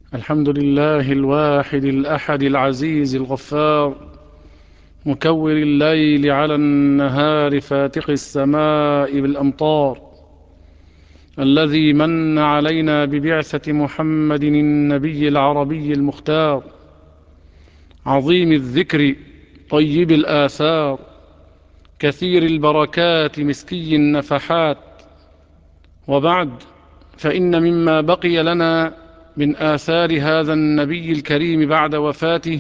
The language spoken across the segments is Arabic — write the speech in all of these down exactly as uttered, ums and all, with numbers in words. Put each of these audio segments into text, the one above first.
الحمد لله الواحد الأحد العزيز الغفار، مكور الليل على النهار، فاتق السماء بالأمطار، الذي من علينا ببعثة محمد النبي العربي المختار، عظيم الذكر طيب الآثار، كثير البركات مسكي النفحات. وبعد، فإن مما بقي لنا من آثار هذا النبي الكريم بعد وفاته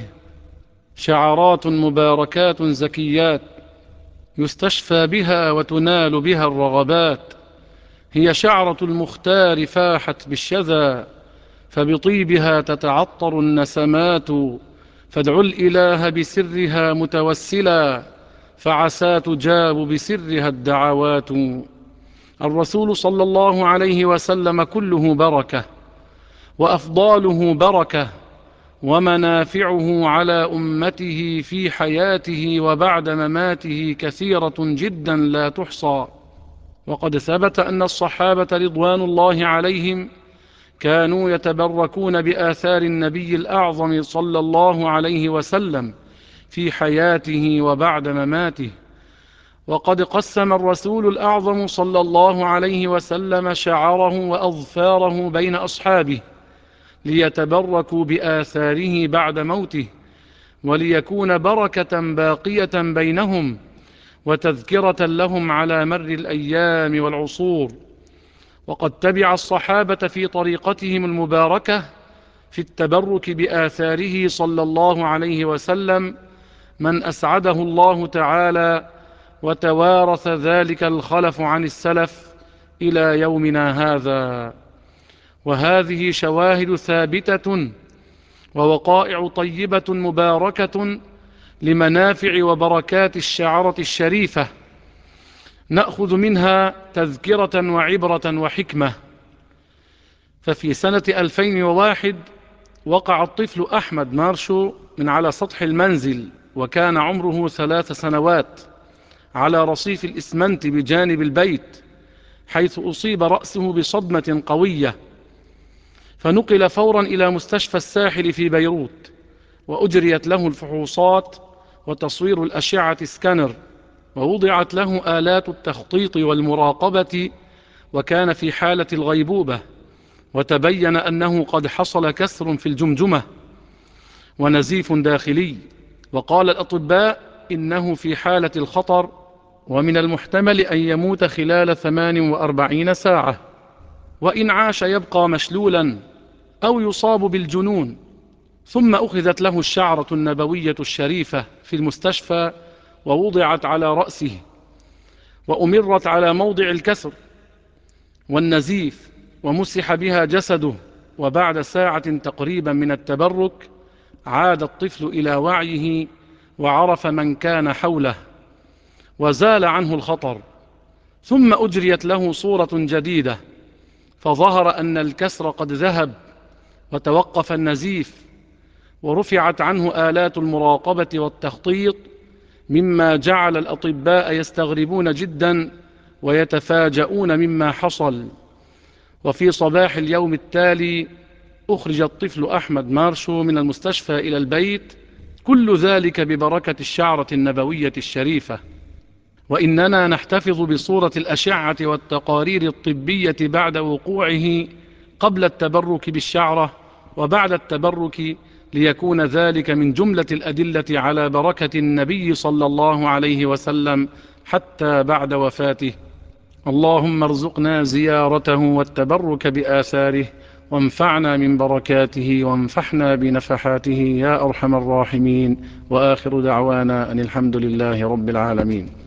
شعرات مباركات زكيات يستشفى بها وتنال بها الرغبات. هي شعرة المختار فاحت بالشذا، فبطيبها تتعطر النسمات، فادعوا الإله بسرها متوسلا، فعسى تجاب بسرها الدعوات. الرسول صلى الله عليه وسلم كله بركة، وأفضاله بركة، ومنافعه على أمته في حياته وبعد مماته كثيرة جدا لا تحصى. وقد ثبت أن الصحابة رضوان الله عليهم كانوا يتبركون بآثار النبي الأعظم صلى الله عليه وسلم في حياته وبعد مماته. وقد قسم الرسول الأعظم صلى الله عليه وسلم شعره وأظفاره بين أصحابه ليتبركوا بآثاره بعد موته، وليكون بركة باقية بينهم وتذكرة لهم على مر الأيام والعصور. وقد تبع الصحابة في طريقتهم المباركة في التبرك بآثاره صلى الله عليه وسلم من أسعده الله تعالى، وتوارث ذلك الخلف عن السلف إلى يومنا هذا. وهذه شواهد ثابتة ووقائع طيبة مباركة لمنافع وبركات الشعرة الشريفة، نأخذ منها تذكرة وعبرة وحكمة. ففي سنة ألفين وواحد وقع الطفل أحمد مارشو من على سطح المنزل، وكان عمره ثلاث سنوات، على رصيف الإسمنت بجانب البيت، حيث أصيب رأسه بصدمة قوية، فنقل فورا إلى مستشفى الساحل في بيروت، وأجريت له الفحوصات وتصوير الأشعة سكانر، ووضعت له آلات التخطيط والمراقبة، وكان في حالة الغيبوبة، وتبين أنه قد حصل كسر في الجمجمة ونزيف داخلي. وقال الأطباء إنه في حالة الخطر، ومن المحتمل أن يموت خلال ثمان وأربعين ساعة، وإن عاش يبقى مشلولا أو يصاب بالجنون. ثم أخذت له الشعرة النبوية الشريفة في المستشفى ووضعت على رأسه، وأمرت على موضع الكسر والنزيف، ومسح بها جسده. وبعد ساعة تقريبا من التبرك عاد الطفل إلى وعيه، وعرف من كان حوله، وزال عنه الخطر. ثم أجريت له صورة جديدة، فظهر أن الكسر قد ذهب وتوقف النزيف، ورفعت عنه آلات المراقبة والتخطيط، مما جعل الأطباء يستغربون جدا ويتفاجؤون مما حصل. وفي صباح اليوم التالي أخرج الطفل أحمد مارشو من المستشفى إلى البيت، كل ذلك ببركة الشعرة النبوية الشريفة. وإننا نحتفظ بصورة الأشعة والتقارير الطبية بعد وقوعه قبل التبرك بالشعرة وبعد التبرك، ليكون ذلك من جملة الأدلة على بركة النبي صلى الله عليه وسلم حتى بعد وفاته. اللهم ارزقنا زيارته والتبرك بآثاره، وانفعنا من بركاته، وانفحنا بنفحاته يا أرحم الراحمين. وآخر دعوانا أن الحمد لله رب العالمين.